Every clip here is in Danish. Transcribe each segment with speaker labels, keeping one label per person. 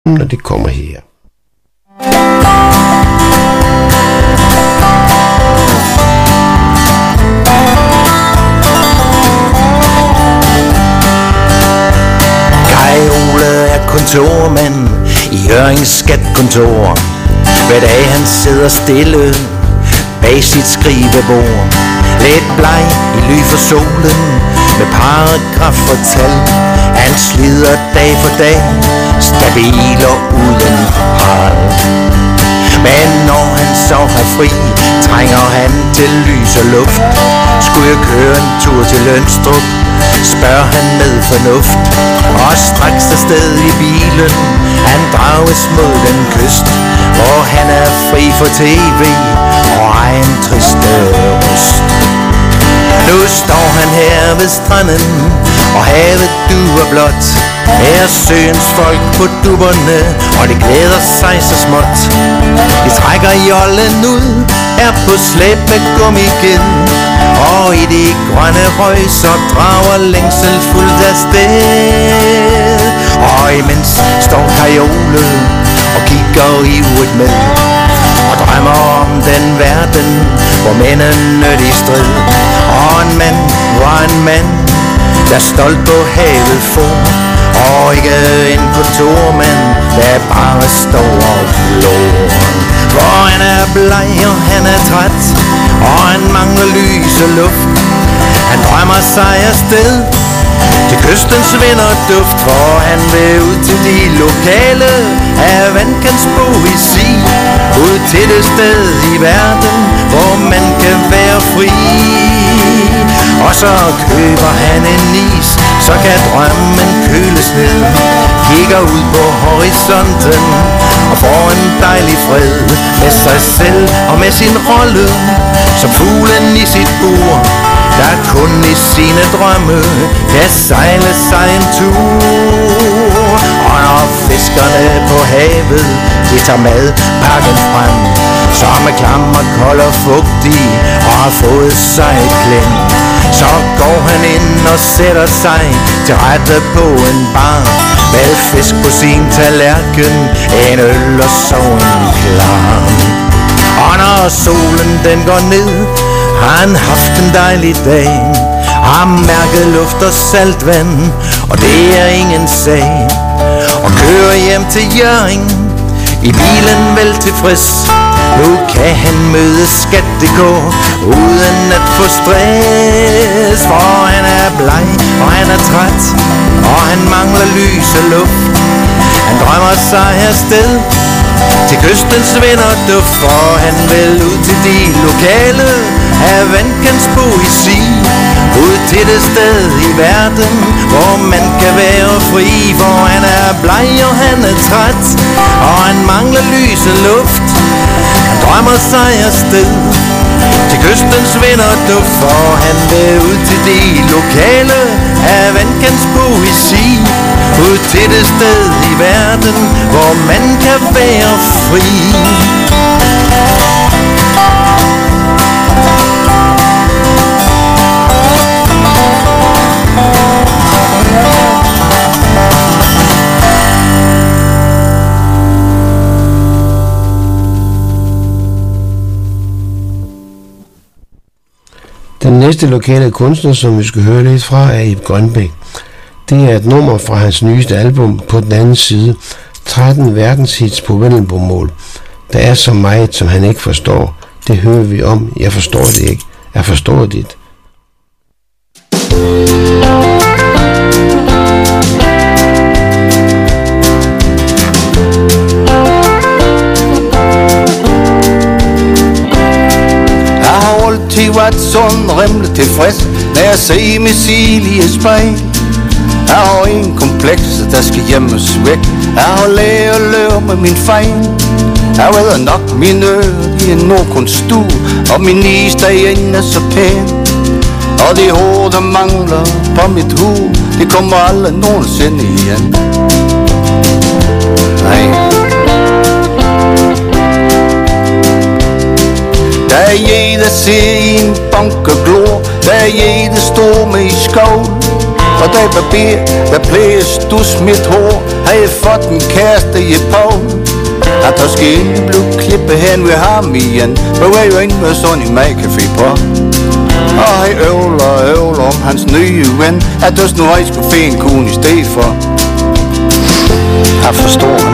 Speaker 1: når det kommer her.
Speaker 2: Kai Ole er kontormand i Hjørrings skatkontor. Hver dag han sidder stille bag sit skrivebord, lidt bleg i ly for solen, med paragraf og tal. Han slider dag for dag, stabil og uden hal. Men når han så har fri, trænger han til lys og luft. Skulle jeg køre en tur til Lønstrup, spørger han med fornuft. Og straks afsted i bilen, han drages mod den kyst, hvor han er fri for tv og egen triste røst. Nu står han her ved stranden, og havet duer blot. Her søens folk på dubberne, og de glæder sig så småt. De trækker jollen ud, er på slæb med gummiged, og i de grønne røg så drager længsel fuldt afsted. Og imens står Kai Ole og kigger ivrigt med, og drømmer om den verden, hvor mændene de strid. Og en mand var en mand, der stolt på havet for, og ikke en kontormand, der bare står og glor. For han er bleg og han er træt, og han mangler lys og luft. Han drømmer sig afsted til kystens vind og duft, for han vil ud til de lokale af vandkants poesi. Ud til det sted i verden, hvor man kan være fri. Og så køber han en is, så kan drømmen køles ned. Kigger ud på horisonten og får en dejlig fred med sig selv og med sin rolle som fuglen i sit bur, der kun i sine drømme kan sejle sig en tur. Og når fiskerne på havet, de tager madpakken frem, som er klam og kold og fugtig og har fået sig et klem, så går han ind og sætter sig til rette på en bar, med fisk på sin tallerken, en øl og så en klam. Og når solen den går ned, har han haft en dejlig dag, har mærket luft og saltvand, og det er ingen sag. Og kører hjem til Hjørring i bilen vel tilfreds. Nu kan han møde Skat.dk uden at få stress, for han er bleg og han er træt, og han mangler lys og luft. Han drømmer sig afsted til kystens vind og duft, for han vil ud til de lokale af vandkants poesi. Ud til det sted i verden, hvor man kan være fri, for han er bleg og han er træt, og han mangler lys og luft. Han drømmer sig afsted til kystens vind og duft, for han vil ud til de lokale af vandkants poesi. Ud til det sted i verden, hvor man kan være fri.
Speaker 1: Den næste lokale kunstner, som vi skal høre lidt fra, er Ib Grønbæk. Det er et nummer fra hans nyeste album På den anden side, 13 verdenshits på vendelbomål. Der er så meget, som han ikke forstår. Det hører vi om. Jeg forstår det ikke. Jeg forstår dit.
Speaker 2: Jeg har været sådan rimelig tilfreds, når jeg ser missil i et spejl. Jeg har en kompleks, der skal gemmes væk. Jeg har lært at løbe med min fejl. Jeg ved nok min øl i en nordkunststue, og min is derinde er så pæn. Og de hår, der mangler på mit hoved, det kommer aldrig nogensinde igen. Nej. Der er jeg, der ser i en bank og glor. Der er jeg, der står med i skål.
Speaker 3: Og da barber, der blæstus mit hår, har jeg fået en kæreste i på. At der skal blive klippet hen ved ham igen, hvor er jo inde med sådan en madcafé på. Og han øvler om hans nye ven, at der nu har skulle finde en kone i stedet for. Jeg forstår han.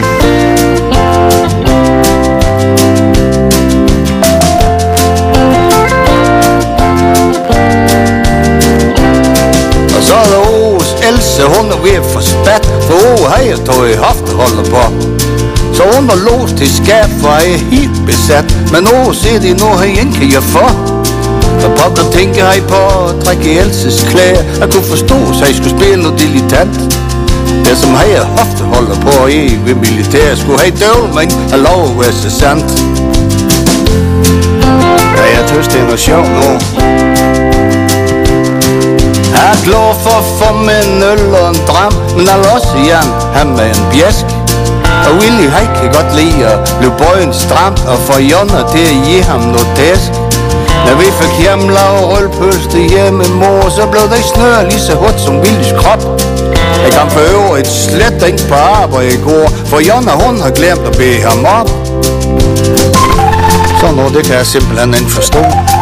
Speaker 3: Og så er der Ås Else, hun er ved at få spat, for Åge har jeg tog i hofteholder på. Så hun var låst til skab, for jeg er helt besat. Men Åge siger det nu, han ikke kan jeg få. Så pokker tænker jeg på at trække Elses klæder. Jeg kunne forstå, så jeg skulle spille noget dilettant. Det som jeg hofteholder på i ved militær, skulle have døvlet mig og lov at være så sandt. Ja, jeg tøs det er noget sjovt nu. Jeg er glad for at få med en øl og en dram, men jeg vil også gerne have med en bjæsk. Og Willy, han kan godt lide at blive bøjen stramt og få Jonna til at give ham noget tæsk. Når vi fik hjemmelavet rølpølse hjemme mor, så blev det snør lige så hurtigt som Willys krop. Jeg kan for øvrigt slet ikke på arbejde i går, for Jonna hun har glemt at bede ham op. Så noget, det kan jeg simpelthen ikke forstå.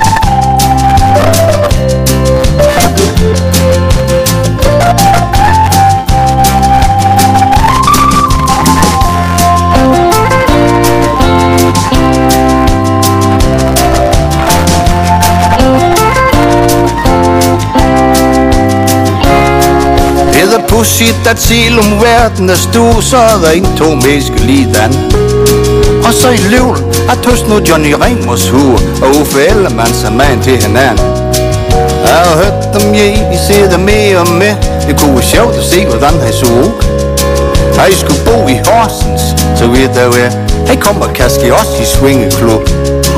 Speaker 3: Pudsigt at til om verden er stor, så er der ikke to mennesker lige dan. Og så i løvlen at tøs nu Johnny Ramos hur og Uffe Ellemann som mand til hinanden. Jeg har hørt dem I sidder med og med. Det kunne være sjovt at se hvordan han så ud. Jeg skulle bo i Horsens, så ved jeg hvad. Han kommer kanskje også i swingeklub.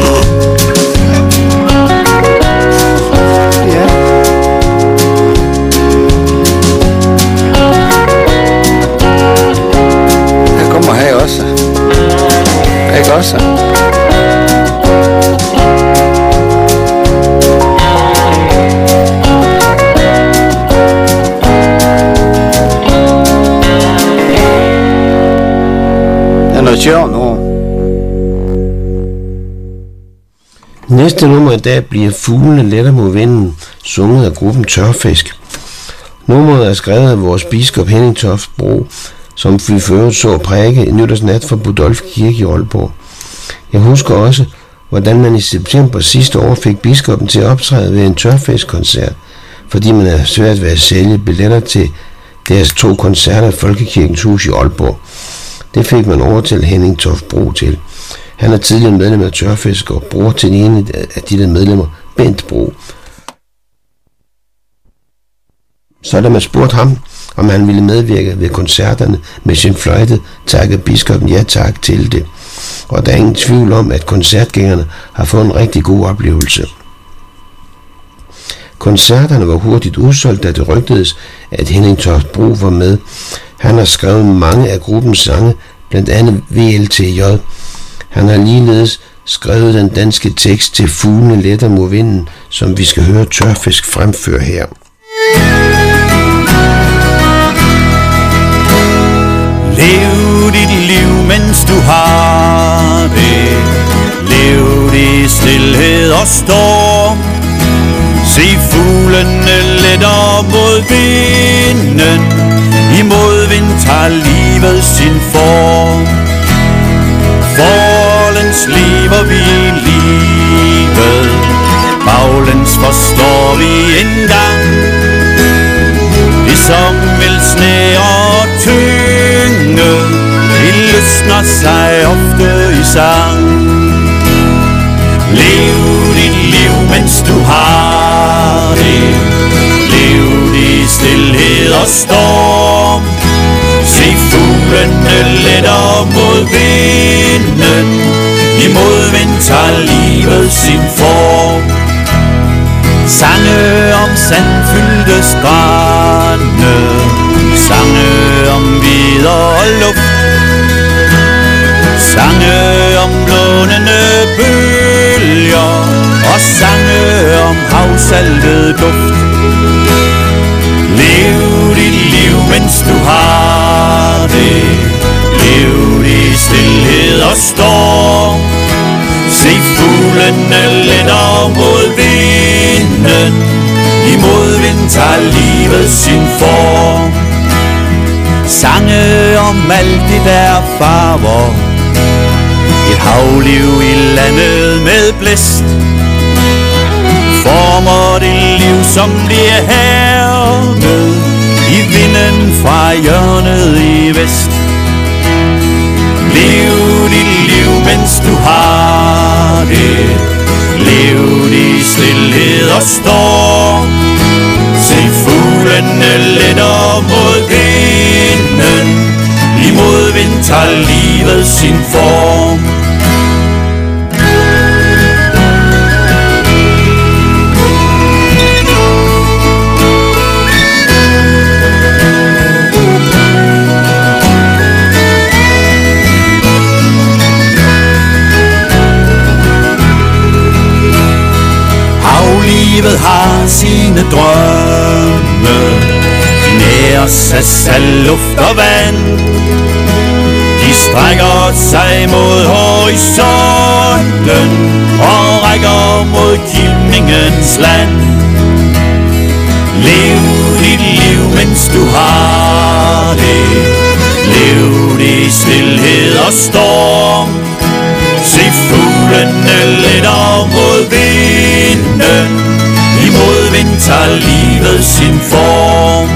Speaker 3: Ikke også? Det er noget sjovt nu.
Speaker 1: Næste nummer i dag bliver Fuglene letter mod vinden, sunget af gruppen Tørfisk. Nummeret er skrevet af vores biskop Henning Toft Bro, som vi før så prædike i nytårsnat for Budolf Kirke i Aalborg. Jeg husker også, hvordan man i september sidste år fik biskoppen til at optræde ved en tørfiskkoncert, fordi man havde svært ved at sælge billetter til deres 2 koncerter i Folkekirkens Hus i Aalborg. Det fik man over til Henning Toft Bro til. Han er tidligere medlem af Tørfisk og bror til den ene af de der medlemmer, Bent Bro. Så da man spurgte ham, om han ville medvirke ved koncerterne med sin fløjte, takkede biskoppen ja tak til det. Og der er ingen tvivl om, at koncertgængerne har fået en rigtig god oplevelse. Koncerterne var hurtigt udsolgt, da det rygtedes, at Henning Toft Bro var med. Han har skrevet mange af gruppens sange, blandt andet VLTJ. Han har ligeledes skrevet den danske tekst til Fuglene letter mod vinden, som vi skal høre Tørfisk fremføre her.
Speaker 4: Lev dit liv, mens du har det. Lev det i stilhed og storm. Se fuglene letter mod vinden. I modvind tager livet sin form. Forlæns lever vi livet. Baglæns forstår vi engang. Det som vil snære og tynge, det løsner sig ofte i sang. Lev dit liv, mens du har det. Lev det i stilhed og storm. Se fuglene letter mod vinden. I modvind tager livet sin form. Sange om sandfyldte strande, sange om videre luft, sange om blånende bølger og sange om havsaltet duft. Lev du har det. Lev i stilhed og storm. Se fuglene lænder mod vinden. I modvind tager livet sin form. Sange om alt det der farver. Et havliv i landet med blæst. Former det liv, som bliver hærmet i vinden fra hjørnet i vest. Lev dit liv, mens du har det. Lev i stilhed og storm. Se fuglene letter mod vinden. I modvind tager livet sin form. Livet har sine drømme. De næres af salt, luft og vand. De strækker sig mod horisonten og rækker mod kilningens land. Lev dit liv, mens du har det. Lev i stilhed og storm. Se fuglene letter mod vinden. I modvind tager livet sin form.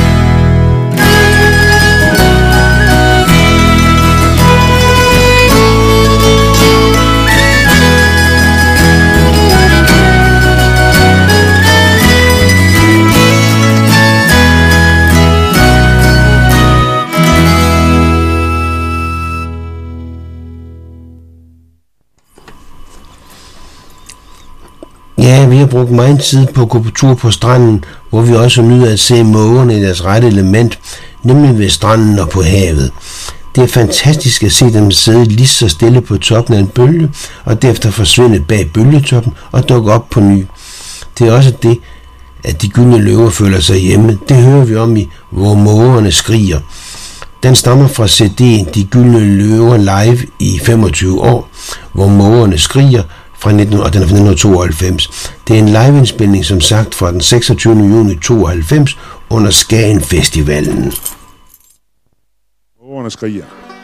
Speaker 1: Ja, vi har brugt meget tid på at gå på tur på stranden, hvor vi også nyder at se mågerne i deres rette element, nemlig ved stranden og på havet. Det er fantastisk at se dem sidde lige så stille på toppen af en bølge, og derefter forsvinde bag bølgetoppen og dukke op på ny. Det er også det, at de gyldne løver føler sig hjemme. Det hører vi om i Hvor mågerne skriger. Den stammer fra CD'en De Gyldne Løver live i 25 år, Hvor mågerne skriger, og den er fra 1992. Det er en liveindspilning, som sagt, fra den 26. juni 92 under Skagen Festivalen.
Speaker 5: Mågerne skriger.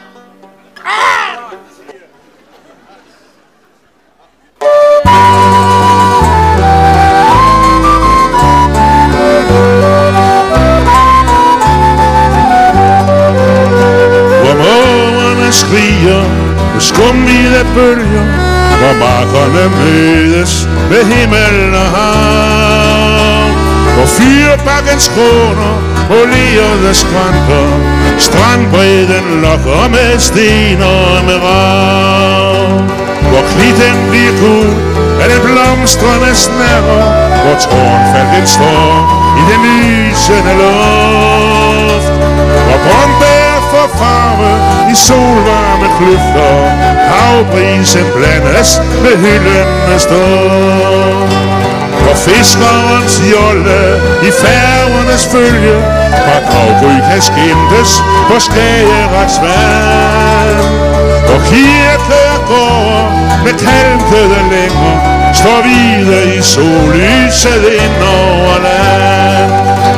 Speaker 5: Hvor mågerne skriger med skumvide bølger, hvor markerne mødes med himmel og hav. Hvor fyrbakken skråner på lerede skrænter, strandbredden lokker med sten og med rav. Hvor klitten bliver gul af den blomstrende snærrer, hvor tårnfalken står i den lysende luft. Hvor brombær får farve i solvarme kløfter, havbrisen blandes med hyldende stund. Hvor fiskerens jolle i færgernes følge fra Gravgry kan skimtes på Skagerraks vand. Hvor kirkegårde med kalkede længer står hvide i sollyset ind over land.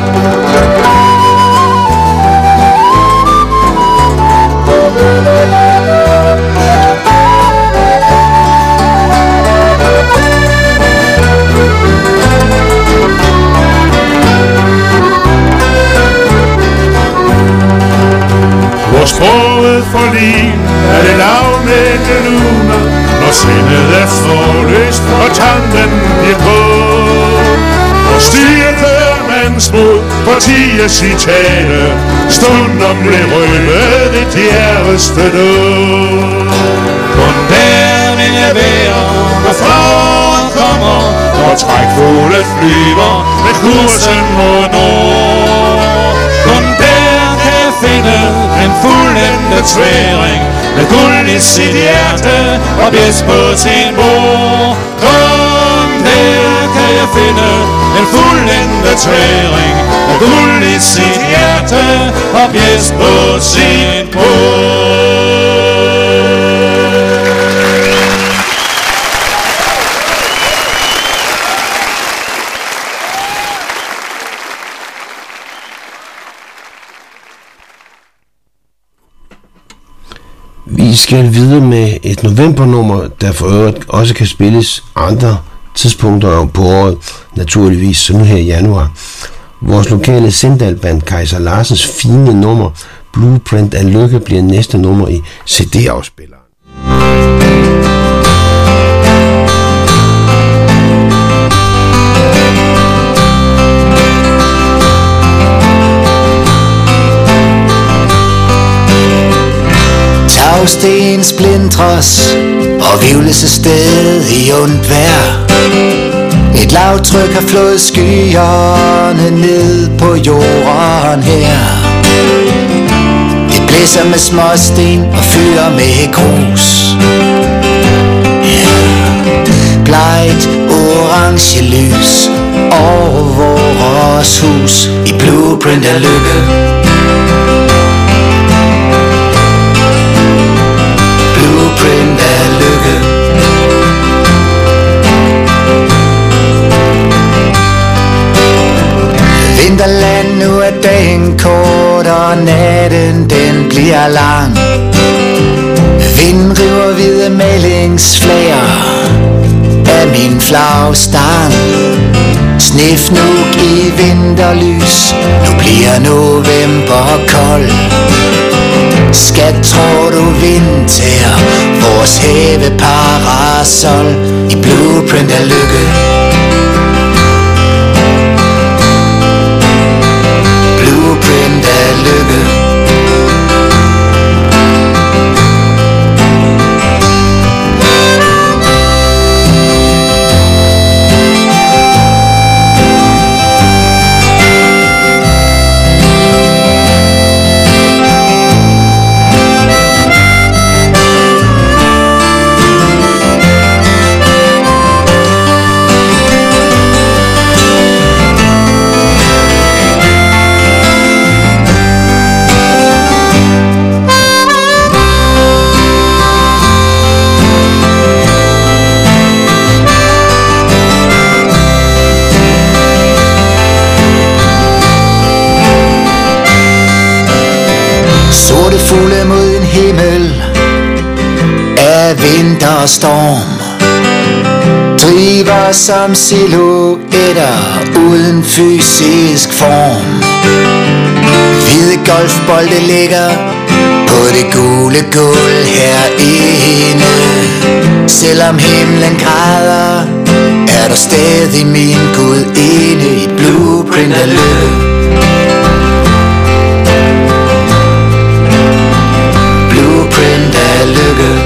Speaker 5: Hvor sproget for liv er det lavmælte luner, når sindet er forløst og tanken bliver på. Hvor styrke er mandsmod partier sit tale, stundom blev røbet det djærveste død. Kun der vil jeg være, når foråret kommer, når trækfugle flyver med kursen mod nord. Kun der kan jeg finde en fuldendet tværing med guld i sit hjerte og blæs på sin bord. Kun der kan jeg finde
Speaker 4: en fuldendet tværing og guld i sit hjerte og blæst på sin brud.
Speaker 1: Vi skal videre med et novembernummer, der for øvrigt også kan spilles andre tidspunkter på året, naturligvis, som nu her i januar. Vores lokale Sindal-band Kaiser Larsens fine nummer, Blueprint af Lykke, bliver næste nummer i CD-afspilleren.
Speaker 2: Tagsten splindres og vivles afsted i ondt vejr. Et lavtryk har flået skyerne ned på jorden her. Det blæser med småsten og fyrer med grus. Blegt orange lys over vores hus i blueprint af lykke. Blueprint af lykke. Vinterland, nu er dagen kort og natten den bliver lang. Vinden river hvide malingsflager af min flagstang. Snefnug i vinterlys, nu bliver november kold. Skat, tror du vinter, vores haveparasol i blueprint af lykke. Blueprint af lykke. Sorte fugle mod en himmel af vinterstorm driver som silhuetter uden fysisk form. Hvide golfbolde ligger på det gule gulv herinde. Selvom himlen græder, er der stadig min gudinde i blueprint af lykke. Blueprint af lykke.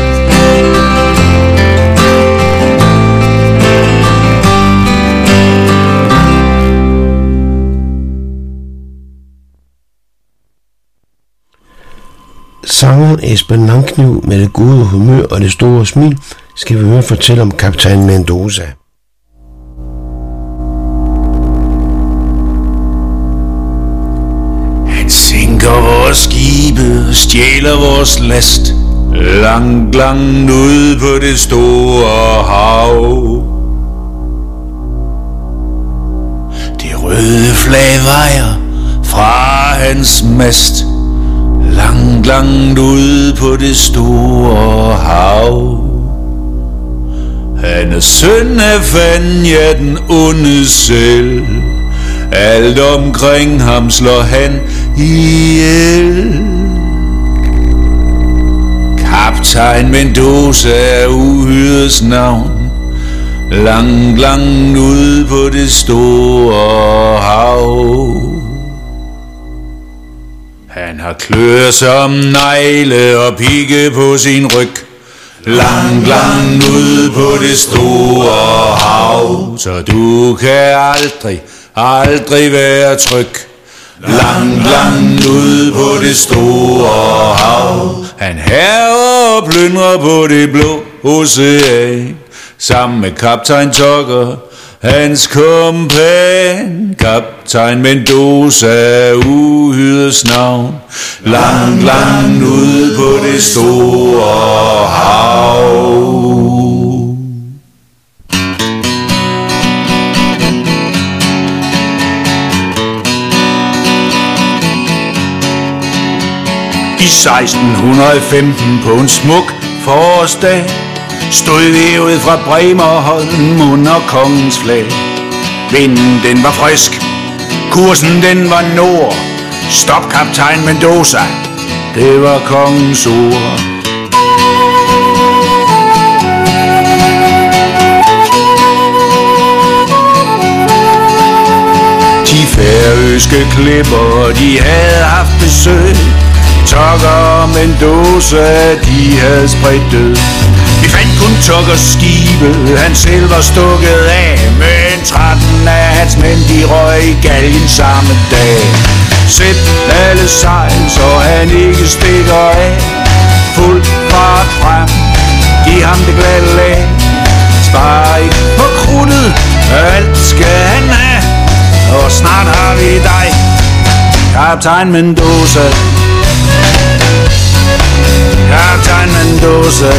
Speaker 1: Sangeren Esben Langkniv med det gode humør og det store smil skal vi høre fortælle om kaptajn Mendoza.
Speaker 4: Han sænker vores skibe og stjæler vores last langt, langt ude på det store hav. Det røde flag vejer fra hans mast langt, langt ude på det store hav. Han er søn af fanden, ja, den onde selv. Alt omkring ham slår han ihjel. Kaptajn Mendoza er uhyrets navn, langt, langt ude på det store hav. Han har klør som negle og pigge på sin ryg, langt, langt ude på det store hav. Så du kan aldrig være tryg, langt, langt ude på det store hav. Han hærger og plyndrer på det blå ocean, sammen med kaptajn Tucker hans kompan, kaptajn Mendoza, uhydets navn, langt, langt ude på det store hav. I 1615 på en smuk forårsdag stod vi ud fra Bremerholm under kongens flag. Vinden den var frisk, kursen den var nord. Stop kaptajn Mendoza, det var kongens ord. De færøske klipper, de havde haft besøg. Tucker og Mendoza, de havde spredt død. Vi fandt kun Tuckers skibe, han selv var stukket af. Men 13 af hans mænd, de røg i galgen samme dag. Sæt alle sejl, så han ikke stikker af. Fuld fart frem, giv ham det glatte lag. Spar ikke på krudtet, alt skal han have. Og snart har vi dig, kaptajn Mendoza. Kaptajn Mendoza.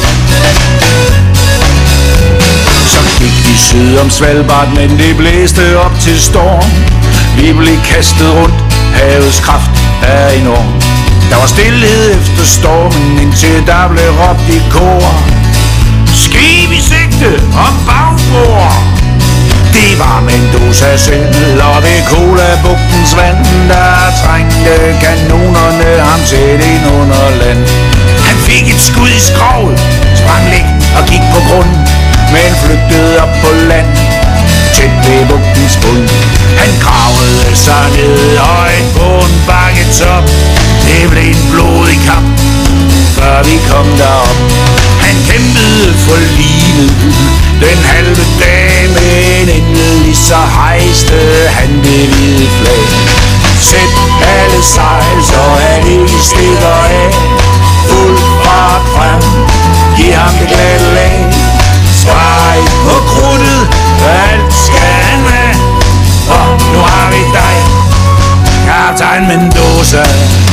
Speaker 4: Så gik vi syd om Svalbard, men det blæste op til storm. Vi blev kastet rundt, havets kraft er enorm. Der var stillhed efter stormen, indtil der blev råbt i kor. Skib i sigte og bagbord. Det var Mendoza selv, og ved Kola-bugtens vand, der trængte kanonerne ham tæt ind under land. Han fik et skud i skroget, sprang læg og gik på grund, men flygtede op på land, tæt ved bugtens bund. Han gravede sig ned højt på en bakketop. Det blev en blodig kamp, før vi kom derop. Han kæmpede for livet den halve dag, men endelig så hejste han det hvide flag. Sæt alle sejl, så han ikke stikker af. Fuld fart frem, giv ham det glatte lag. Spar ikke på krudtet, alt skal han have. Og nu har vi dig, kaptajn Mendoza.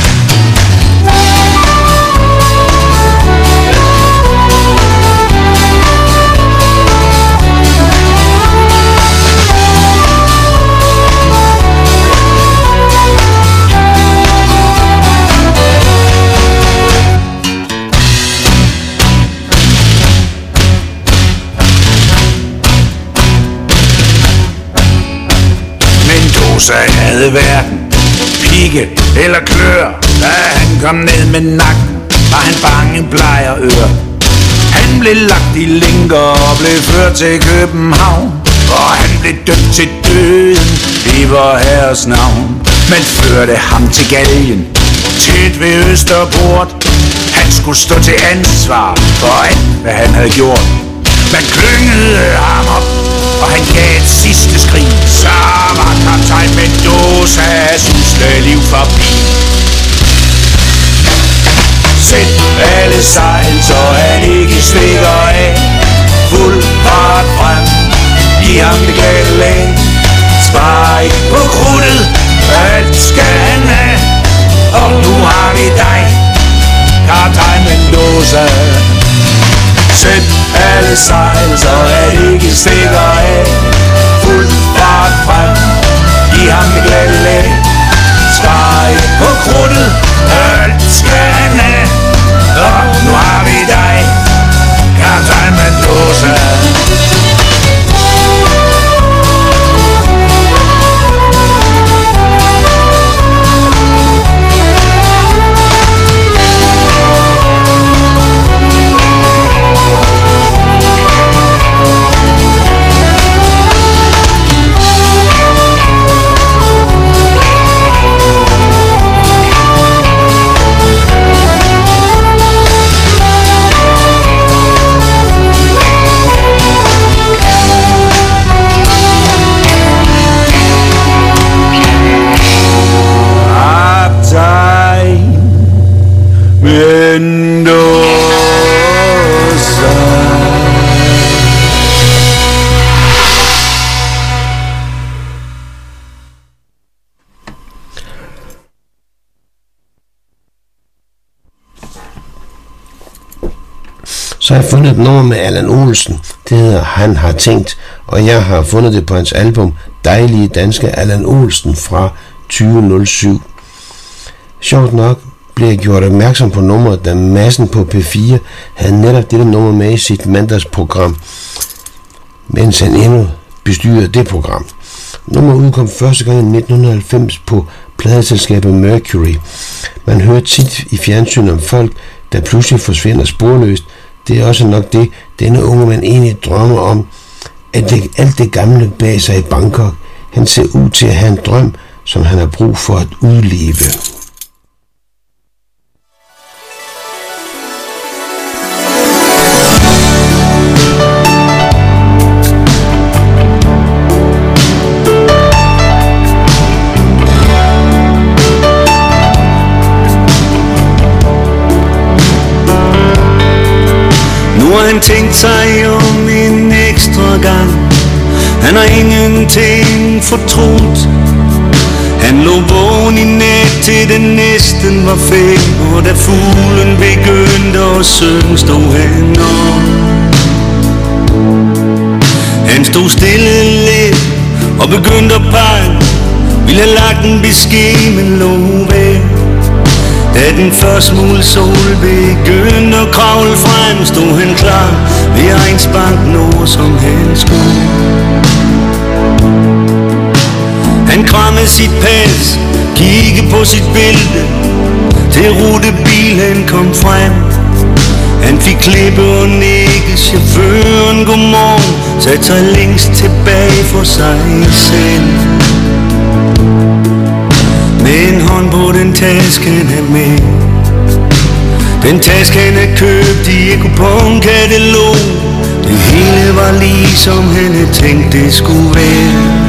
Speaker 4: Mendoza havde hverken pigge eller klør. Da han kom ned med nakken, var han bange, bleg og ør. Han blev lagt i lænker og blev ført til København, og han blev dømt til døden i vor herres navn. Man førte ham til galgen tæt ved Østerport. Han skulle stå til ansvar for alt, hvad han havde gjort. Man klyngede ham op, og han gav et sidste skrig. Så var kaptajn Mendozas usle liv forbi. Sæt alle sejl, så han ikke stikker af. Fuld fart frem, giv ham det glatte lag. Spar ikke på krudtet, alt skal han have. Og nu har vi dig, kaptajn Mendoza. Sæt alle sejl, så han ikke stikker af. Fuld fart frem, giv ham det glatte lag. Spar ikke på krudtet, alt skal han have. Og nu har vi dig, kaptajn Mendoza.
Speaker 1: Så har jeg fundet et nummer med Allan Olsen. Det hedder Han har tænkt, og jeg har fundet det på hans album Dejlige Danske Allan Olsen fra 2007. Sjovt nok blev jeg gjort opmærksom på nummeret, da Madsen på P4 havde netop dette nummer med i sit mandagsprogram, mens han endnu bestyrede det program. Nummeret udkom første gang i 1990 på pladeselskabet Mercury. Man hører tit i fjernsyn om folk, der pludselig forsvinder sporløst. Det er også nok det, denne unge mand egentlig drømmer om, at alt det gamle bag sig i Bangkok. Han ser ud til at have en drøm, som han har brug for at udleve.
Speaker 6: Han tænkt sig om en ekstra gang. Han har ingenting fortrudt. Han lå vågen i nat til den næsten var 5, og da fuglen begyndte at synge, stod han op. Han stod stille lidt og begyndte at pege. Ville have lagt en besked, men lå væk. Da den første smule sol begyndte at kravle frem, stod han klar ved egen spark noget, som han skulle. Han krammede sit pas, kiggede på sit bælte, til rutebil han kom frem. Han fik klippe og nikket chaufføren godmorgen, satte sig længst tilbage for sig selv. Med en hånd på den taske han er med. Den taske han er købt i et kuponkatalog. Det hele var ligesom han havde tænkt det skulle være.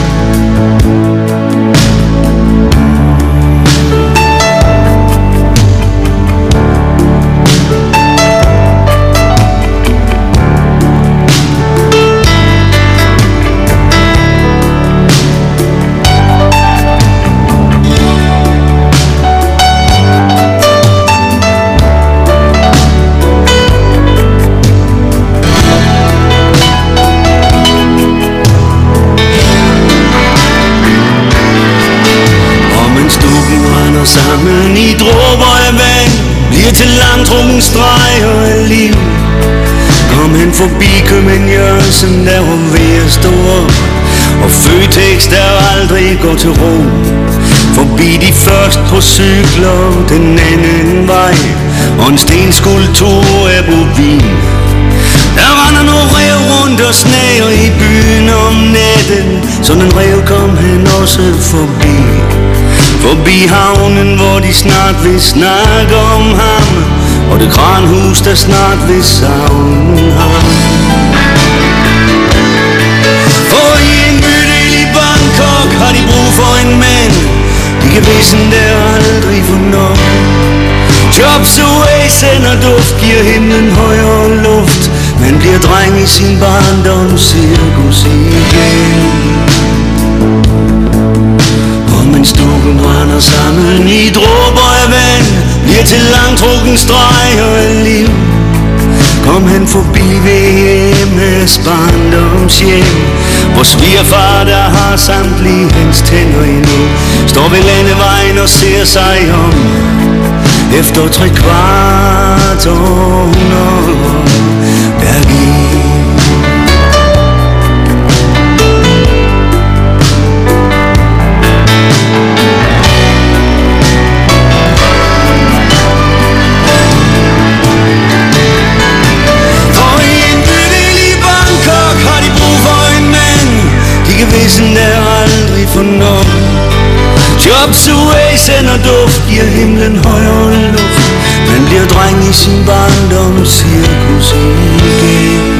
Speaker 6: Sammen i dråber af vand, bliver til langtrukken streger af liv. Kom han forbi Købmand Jørgensen, der var ved at stå op, og Føtex, der aldrig går til ro. Forbi de først på cykler den anden vej, og en stenskulptur af bovin. Der render nogle rev rundt og snager i byen om natten, så den rev kom han også forbi. Forbi havnen, hvor de snart vil snakke om ham, og det kranhus, der snart vil savne ham. For i en bydel i Bangkok har de brug for en mand. De kan vissen der aldrig få nok. Jobs away sender duft, giver himlen højere luft. Man bliver dreng i sin barndomscirkus igen. Mens dukken brænder sammen i dråber af vand, bliver til langtrukken streger af liv. Kom han forbi VM's barndomshjem, hvor svigerfar, der har samtlige hans tænder endnu, står ved landevejen og ser sig om. Efter 3/4 århundrede, der gik. Vissen der aldrig får nok. Jobs away sender duft, giver himlen højere luft. Man bliver dreng i sin barndomscirkus igen.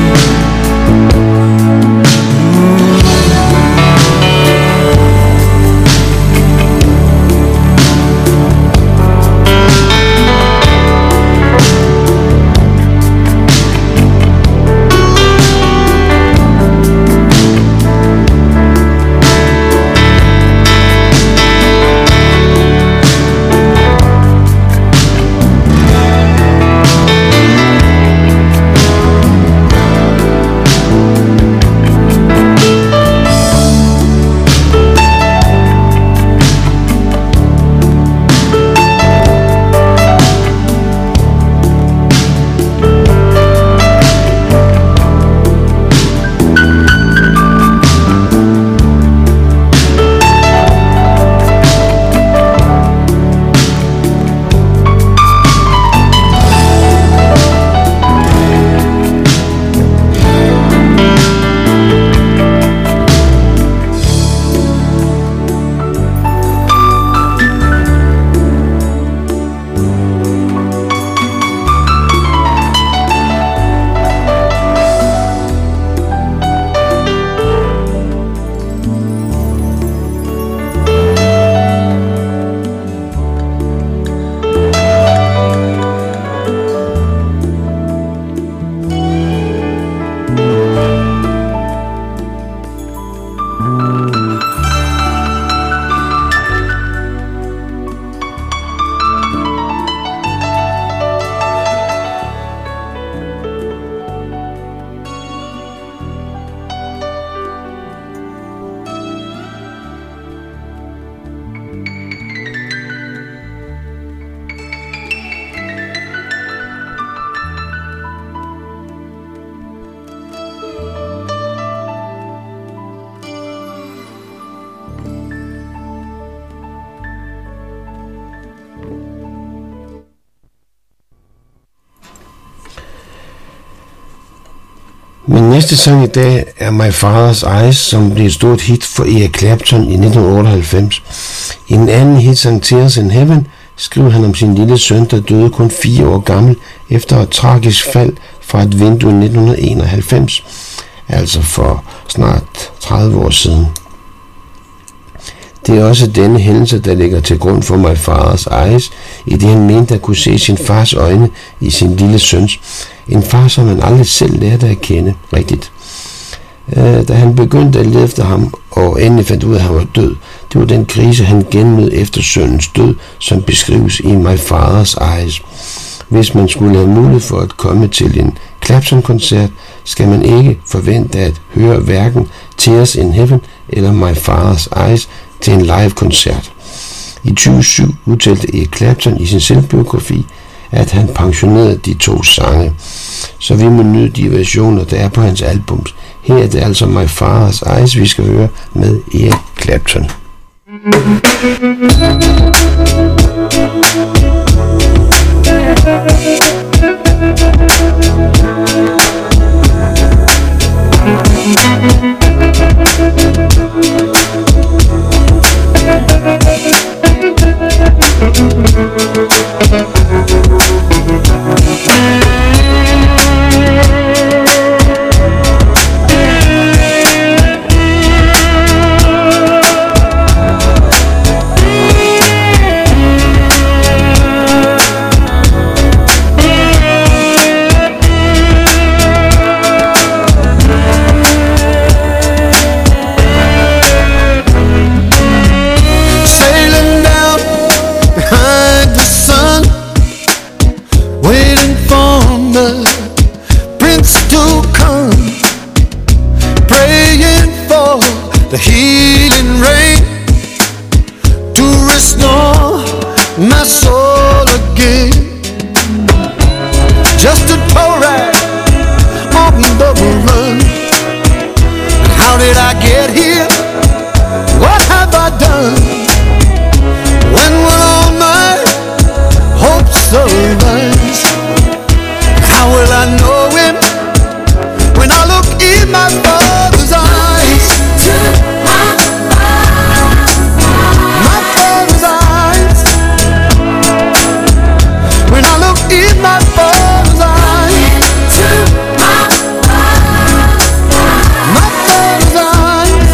Speaker 1: Min næste sang i dag er My Father's Eyes, som blev et stort hit for Eric Clapton i 1998. I en anden hitsang Tears in Heaven skriver han om sin lille søn, der døde kun 4 år gammel efter et tragisk fald fra et vindue i 1991, altså for snart 30 år siden. Det er også denne hændelse, der ligger til grund for My Father's Eyes, i det han mente at kunne se sin fars øjne i sin lille søns. En far, som han aldrig selv lærte at kende rigtigt. Da han begyndte at lede efter ham, og endelig fandt ud af, at han var død, det var den krise, han gennemled efter sønnens død, som beskrives i My Father's Eyes. Hvis man skulle have mulighed for at komme til en Clapton-koncert, skal man ikke forvente at høre hverken Tears in Heaven eller My Father's Eyes til en live-koncert. I 2007 udtalte Eric Clapton i sin selvbiografi, at han pensionerede de 2 sange. Så vi må nyde de versioner, der er på hans albums. Her er det altså My Father's Eyes, vi skal høre med Eric Clapton.
Speaker 7: The healing rain to restore my soul again. Just a tow rag on the run. How did I get here? What have I done? When will all my hopes arise? How will I know him when I look in my Father's eyes? My Father's eyes. When I look in my Father's eyes. My Father's eyes.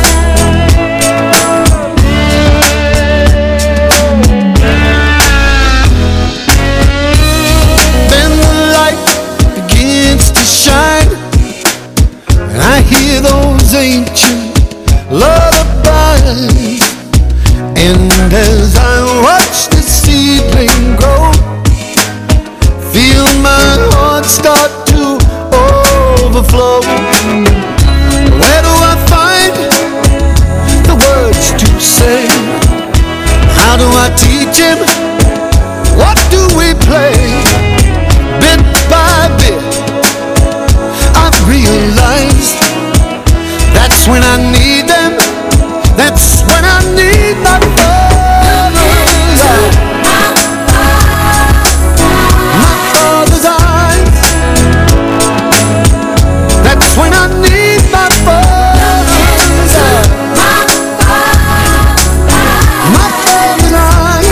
Speaker 7: Then the light begins to shine, and I hear those ancient lullabies. And as I watch the seedling grow, feel my heart start to overflow. Where do I find the words to say? How do I teach him? What do we play? Bit by bit I've realized that's when I need them. That's when I need my Father's eyes. My Father's eyes. That's when I need my Father's eyes. My Father's eyes.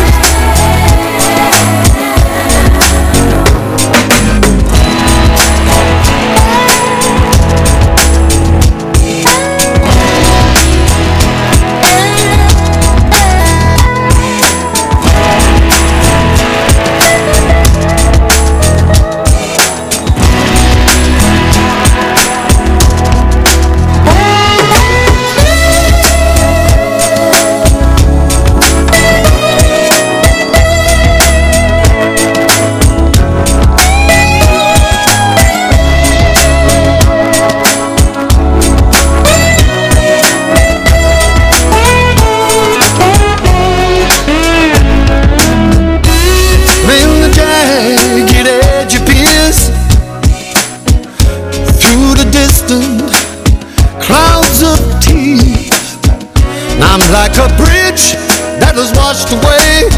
Speaker 7: Like a bridge that was washed away,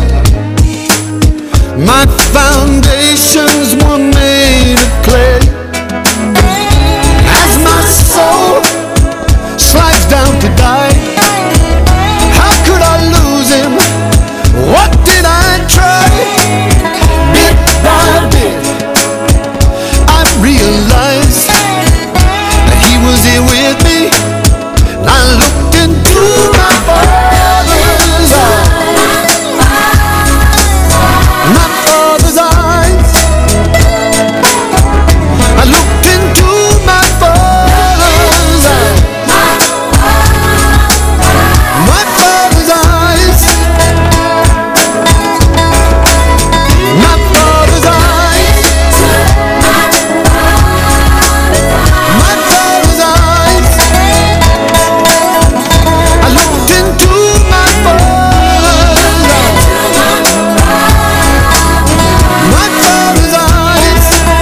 Speaker 7: my foundations were made of clay. As my me. And I looked into my father's eyes. My father's eyes. I looked into my father's eyes. My father's eyes. My father's eyes. My father's eyes. I looked into my father's eyes. My father's eyes.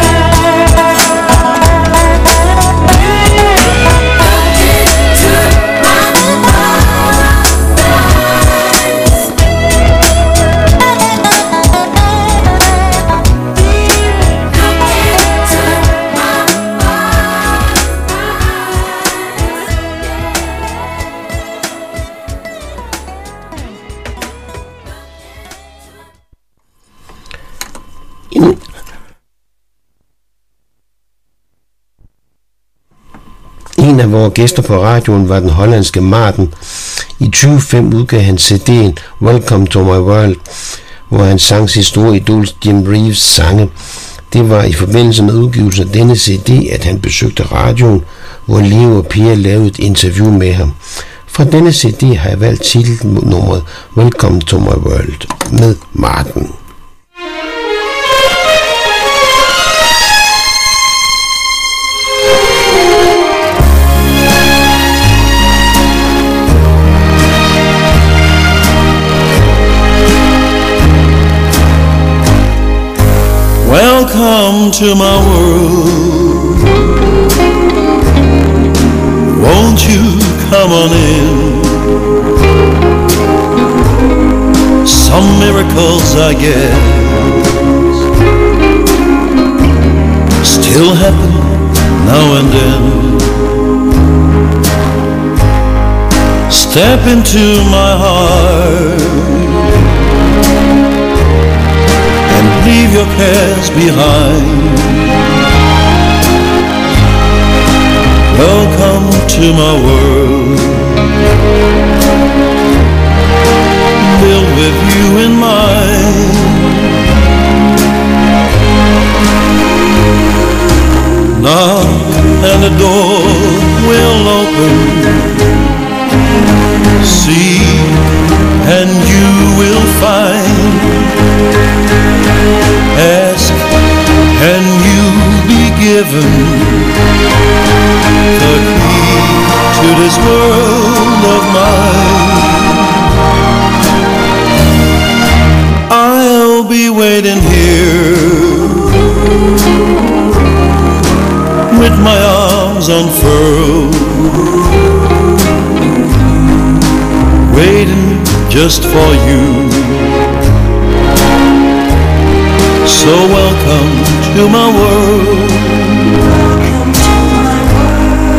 Speaker 1: En af vores gæster på radioen var den hollandske Martin. I 2005 udgav han CD'en Welcome to My World, hvor han sang sit store idol Jim Reeves sange. Det var i forbindelse med udgivelsen af denne CD, at han besøgte radioen, hvor Leo og Pia lavede et interview med ham. Fra denne CD har jeg valgt titelnummeret Welcome to My World med Martin.
Speaker 6: Welcome to my world. Won't you come on in? Some miracles, I guess, still happen now and then. Step into my heart and leave your cares behind. Welcome to my world. Filled with you in mind. Knock and the door will open. Seek and you will find. Ask and you'll be given the key to this world of mine. I'll be waiting here with my arms unfurled, waiting just for you. So welcome to my world. Welcome to my world.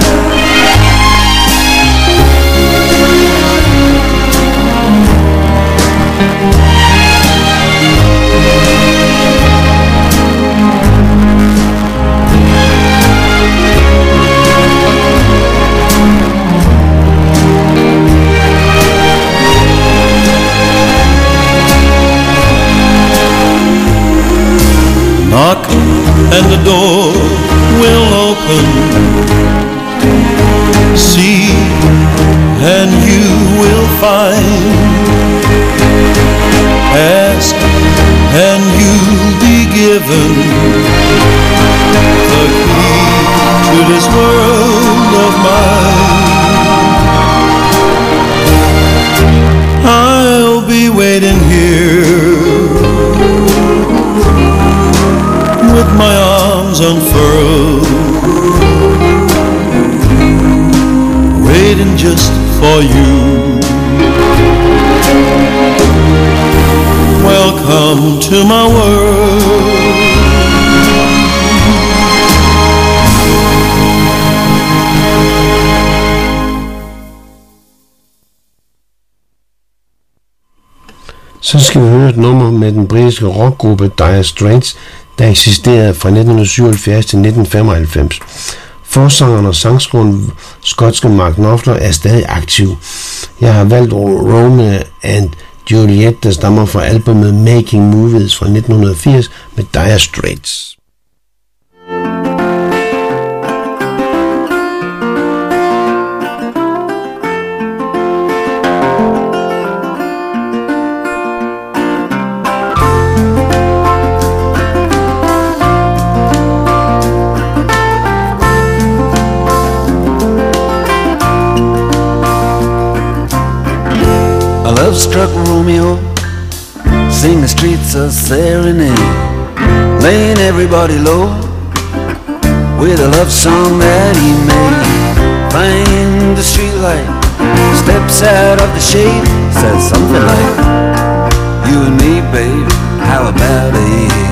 Speaker 6: Knock and the door will open. See and you will find. Ask and you'll be given the key to this world of mine. I'll be waiting here with my arms unfurled, waiting just for you. Welcome to my world.
Speaker 1: Så skal vi høre et nummer med den britiske rockgruppe Dire Straits, der eksisterede fra 1977 til 1995. Forsangeren og sangskriveren skotske Mark Knopfler er stadig aktiv. Jeg har valgt Romeo and Juliet, der stammer fra albumet Making Movies fra 1980 med Dire Straits.
Speaker 8: Love-struck Romeo, sing the streets a serenade, laying everybody low with a love song that he made. Find the streetlight, steps out of the shade, says something like, you and me, babe, how about it?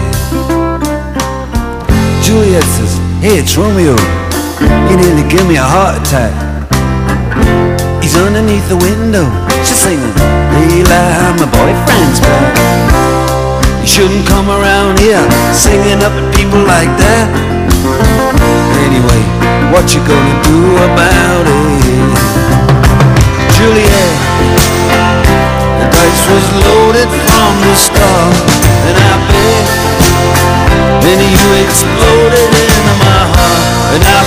Speaker 8: Juliet says, hey, it's Romeo, you nearly give me a heart attack. He's underneath the window, she's singing, Leila, my boyfriend's back. You shouldn't come around here singing up at people like that. Anyway, what you gonna do about it? Juliet, the dice was loaded from the start, and I bet many you exploded into my heart. And I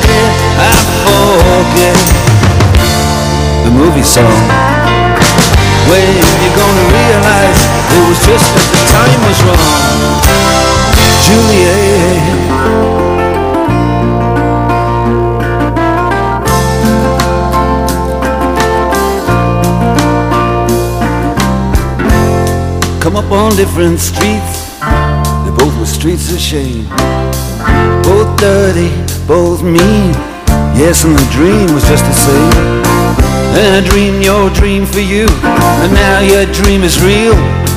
Speaker 8: forget the movie song. When you gonna realize it was just that the time was wrong, Juliet? Come up on different streets, they both were streets of shame. Both dirty, both mean, yes, and the dream was just the same. And I dreamed your dream for you, and now your dream is real.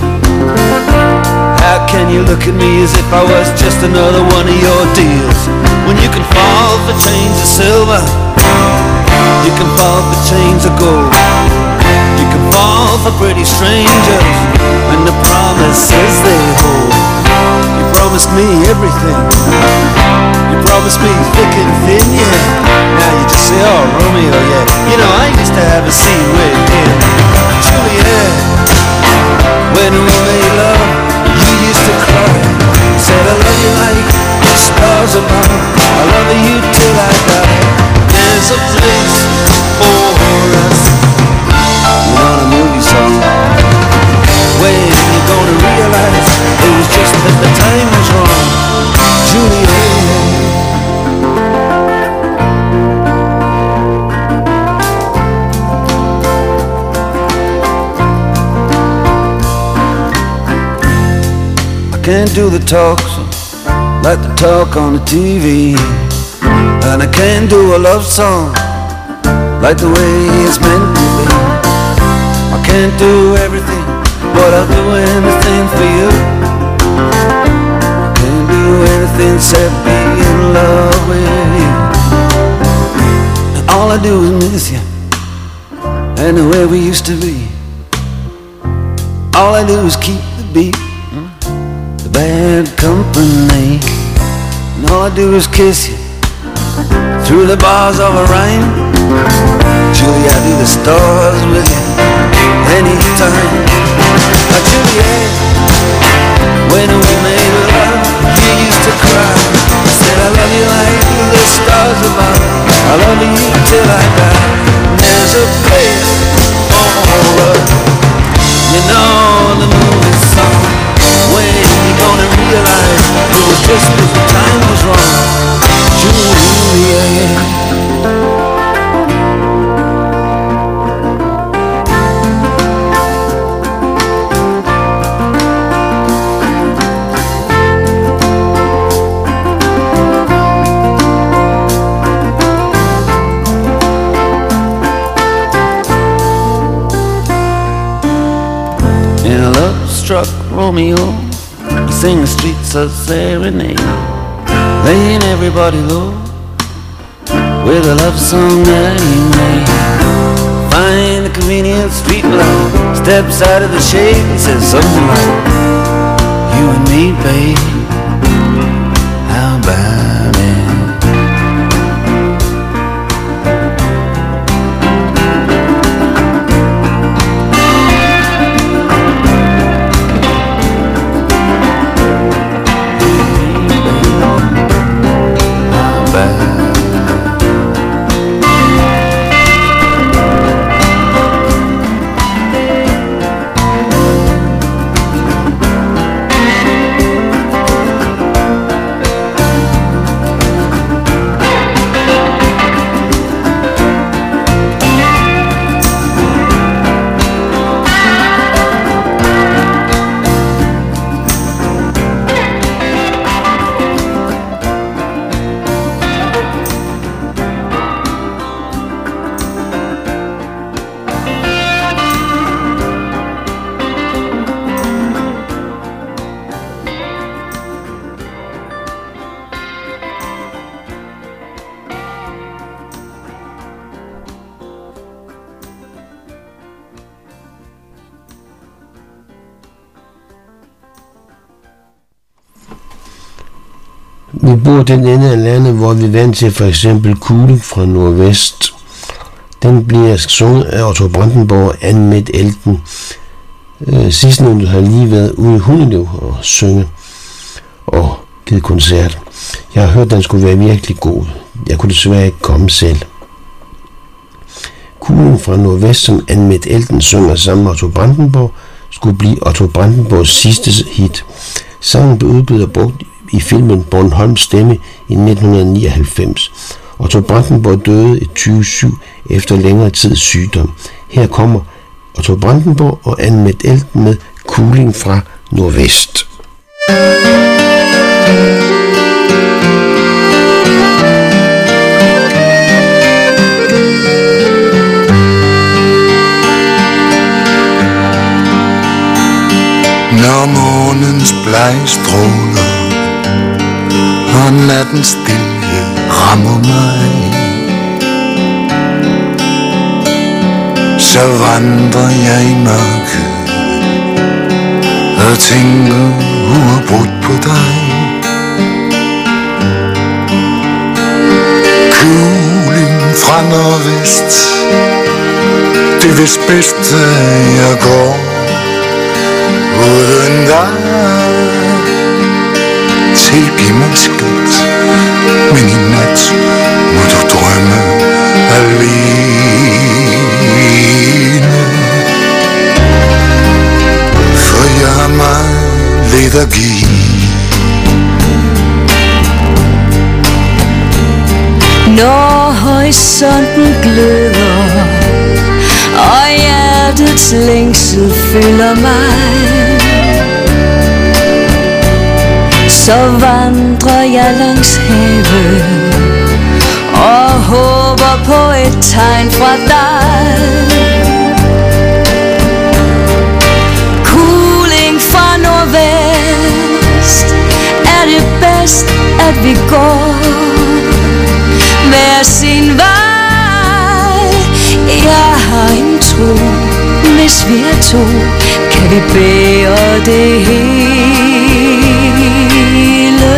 Speaker 8: How can you look at me as if I was just another one of your deals? When you can fall for chains of silver, you can fall for chains of gold, you can fall for pretty strangers, and the promises they hold. You promised me everything, you promised me thick and thin, yeah. Now you just say, oh, Romeo, yeah. You know, I used to have a scene with him, Juliet. When we made love, you used to cry, said I love you like the stars above, I love you till I die. There's a place for us. You know the movie song. When you gonna realize it was just that the time was wrong, Juliet? I can't do the talk like the talk on the TV, and I can't do a love song like the way it's meant to be. I can't do everything, but I'll do anything for you. I can't do anything except be in love with you. And all I do is miss you, and the way we used to be. All I do is keep the beat, the bad company, and all I do is kiss you through the bars of a rhyme. Julie, I do the stars with you anytime. Juliet, when we made love, you used to cry, said I love you like the stars above, I love you till I die. There's a place for us, you know the movie song. When you gonna realize it was just that the time was wrong, Juliet? Struck Romeo, he sang the streets a serenade, laying everybody low with a love song that he made. Find a convenient street light, steps out of the shade and says something like, you and me, babe, how about it?
Speaker 1: Vi bor den ende af landet, hvor vi er vant til for eksempel Kuling fra Nordvest. Den bliver sunget af Otto Brandenburg og Anne-Mette Elten. Sidstnævnte har lige været ude i Hundelev og synge og givet koncert. Jeg har hørt, at den skulle være virkelig god. Jeg kunne desværre ikke komme selv. Kuling fra Nordvest, som Anne-Mette Elten synger sammen med Otto Brandenburg, skulle blive Otto Brandenburgs sidste hit. Sangen blev udgivet og brugt i filmen Bornholms Stemme i 1999. Otto Brandenburg døde i 2007 efter længere tids sygdom. Her kommer Otto Brandenburg og Anne-Mette Elten med Kuling fra Nordvest.
Speaker 9: Når månens blege stråler og nattens stilhed rammer mig, så vandrer jeg i mørket og tænker uafbrudt på dig. Kuling fra Nordvest, det er vist bedst, at jeg går uden dig. Tilgiv mig skat, men i nat må du drømme alene. For jeg har meget lidt at give.
Speaker 10: Når horisonten gløder og hjertets længsel fylder mig, så vandrer jeg langs havet og håber på et tegn fra dig. Kuling fra Nordvest, er det bedst at vi går hver sin vej. Jeg har en tro, hvis vi er to, kan vi bære det hele,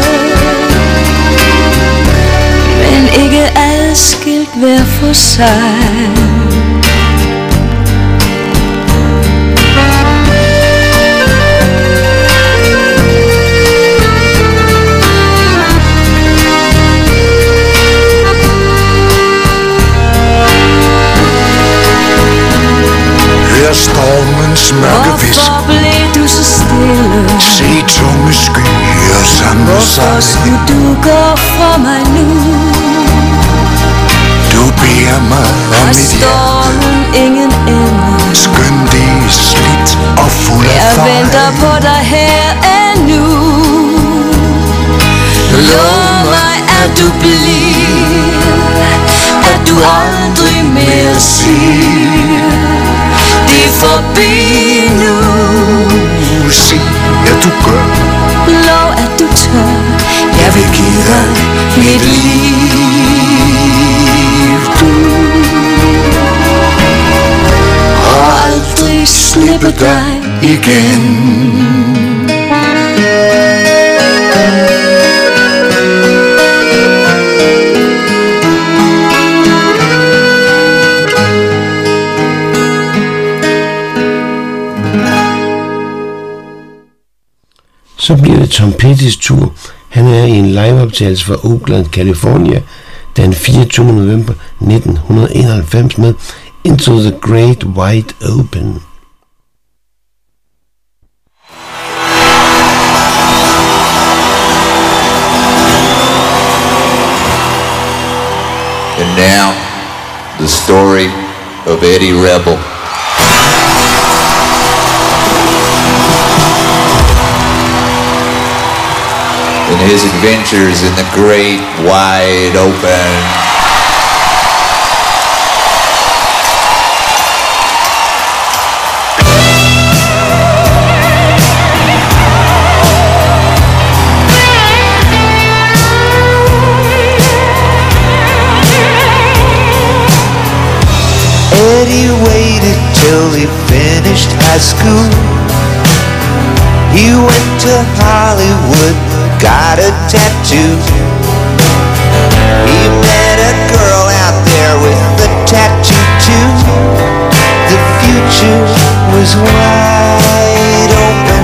Speaker 10: men ikke adskilt hver for sig.
Speaker 9: Hør stormens mørke visk.
Speaker 10: Hvorfor blev du så stille?
Speaker 9: Se tunge skyer samle sig.
Speaker 10: Hvorfor skulle du gå fra mig nu?
Speaker 9: Du beder mig om mit hjerte.
Speaker 10: Stormen ingen ende.
Speaker 9: Skøn det er slidt og fuld af
Speaker 10: Jeg
Speaker 9: fejl.
Speaker 10: venter på dig her endnu. Lov mig at du bliver, at du aldrig mere siger det er forbi nu.
Speaker 9: Sig at du gør.
Speaker 10: Lov at du tør. Jeg vil give dig mit liv, du, og aldrig slippe dig
Speaker 9: igen.
Speaker 1: Så bliver det Tom Pettys tur. Han er i en liveoptagelse fra Oakland, California, den 24. november 1991 med Into the Great Wide Open.
Speaker 11: And now, the story of Eddie Rebel. And his adventures in the great wide open.
Speaker 12: Eddie waited till he finished high school. He went to Hollywood got a tattoo. He met a girl out there with a tattoo too. The future was wide open.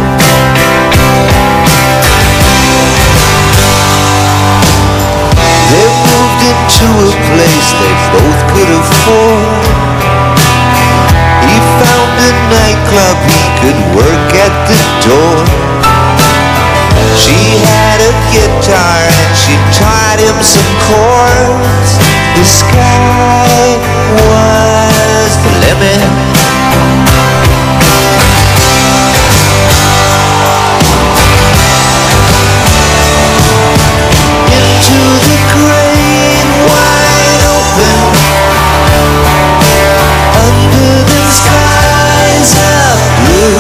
Speaker 12: They moved into a place they both could afford. He found a nightclub he could work at the door. She had a guitar and she taught him some chords. The sky was the limit. Into the great wide open, under the skies of blue.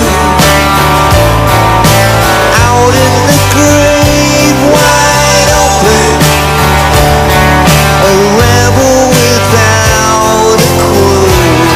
Speaker 12: Out in the great wide open, a rebel without a clue.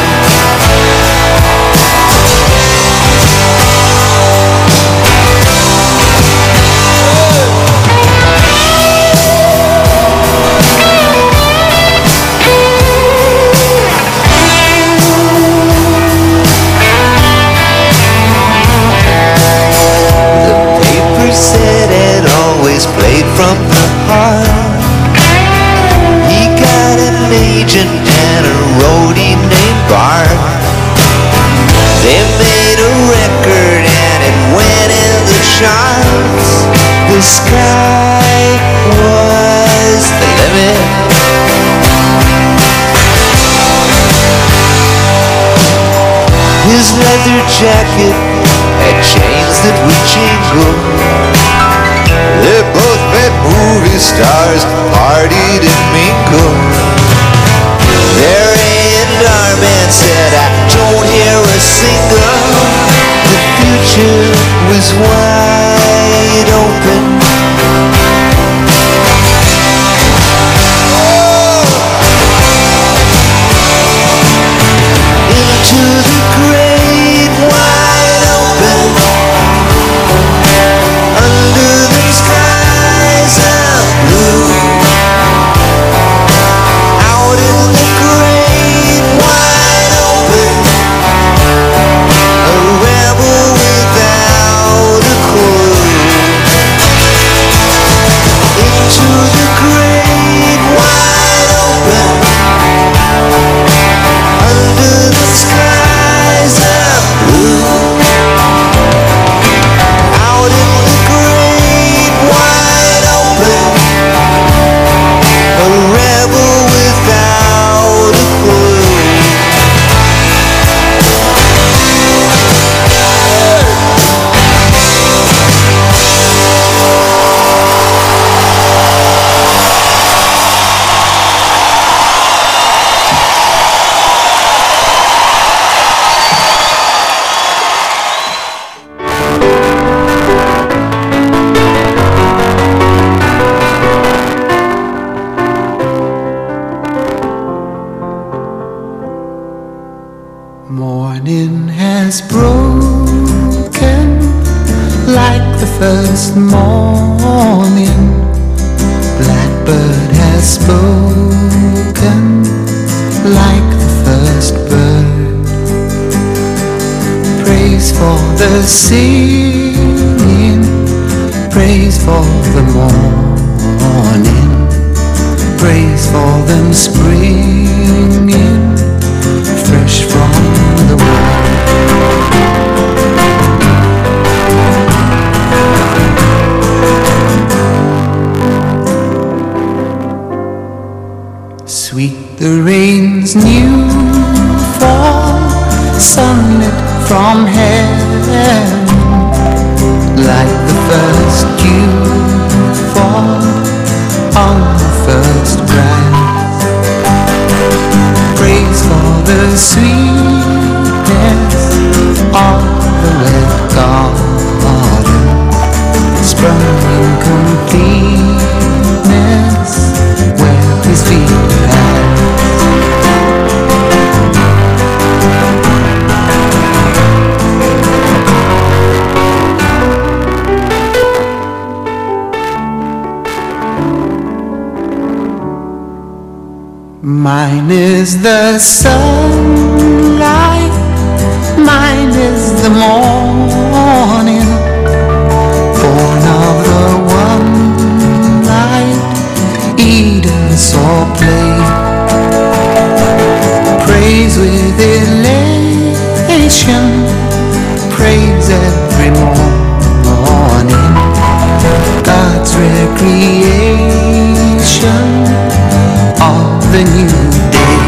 Speaker 12: Said it always played from the heart. He got an agent and a roadie named Bart. They made a record and it went in the charts. The sky was the limit. His leather jacket had chains that would jingle. They both met movie stars, partied and mingled. Their A&R man said, I don't hear a single. The future was wide open. Into the great wide open, under the skies of blue. Out in the great wide open, a rebel without a clue. Into the great wide open, under the skies of blue. Out in the great wide open, a rebel without a clue.
Speaker 13: Morning has broken like the first morning. Blackbird has spoken like the first bird. Praise for the singing, praise for the morning, praise for them springing fresh from the world. Sweet the rain's new fall, sunlit from heaven, like the first dew fall on the first grass. Praise for the sweetness of the red garden, sprung in completeness where his feet had. Mine is the sunlight, mine is the morning, born of the one light, eat and saw play, praise with elation, praise every morning, God's recreation of the new day.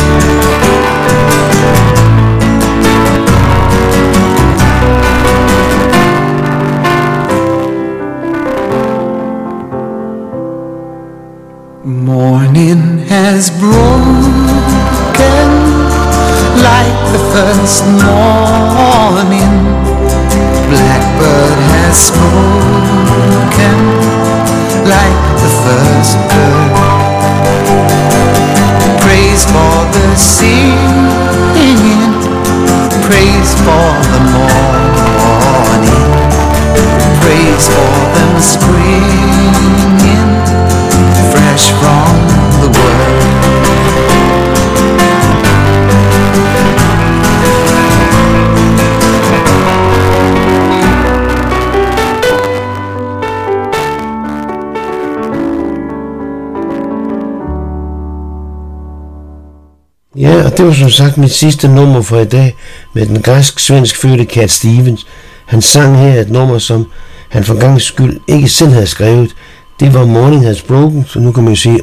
Speaker 13: Morning has broken like the first morning, blackbird has spoken like the first bird. Praise for the singing, praise for the morning, praise for them springing fresh from the world.
Speaker 1: Ja, og det var som sagt mit sidste nummer for i dag med den græsk-svensk fødte Cat Stevens. Han sang her et nummer, som han for gangs skyld ikke selv havde skrevet. Det var Morning Has Broken, så nu kan man sige